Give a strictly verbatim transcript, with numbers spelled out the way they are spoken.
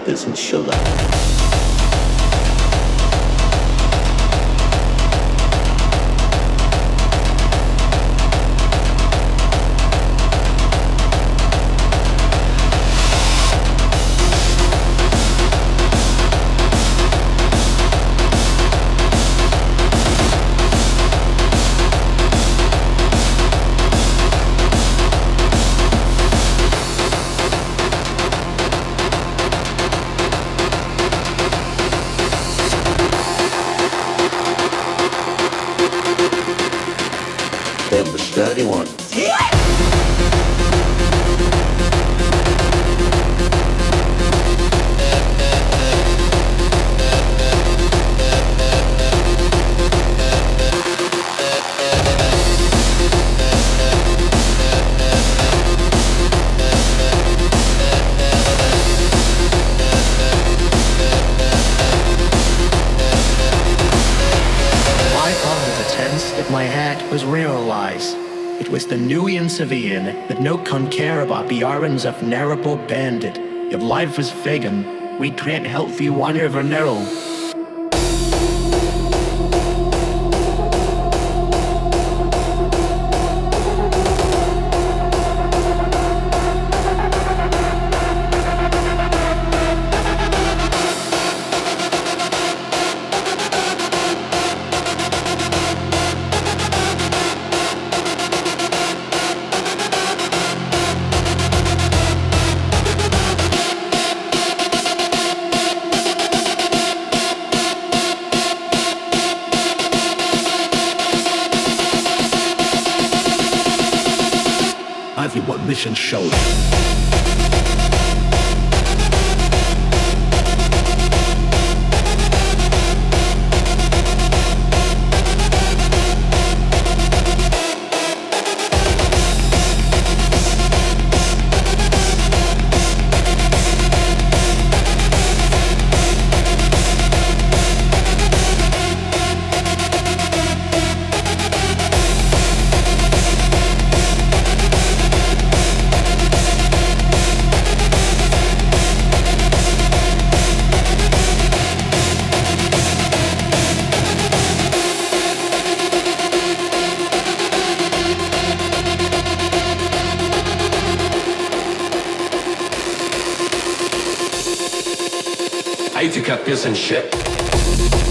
isn't sugar. Dirty one. If my head was realized, it was the Nubian civilian that no can care about the errands of narrow bandit. If life is vegan, we can't help you one ever narrow. I think what mission showed. I took up this and shit.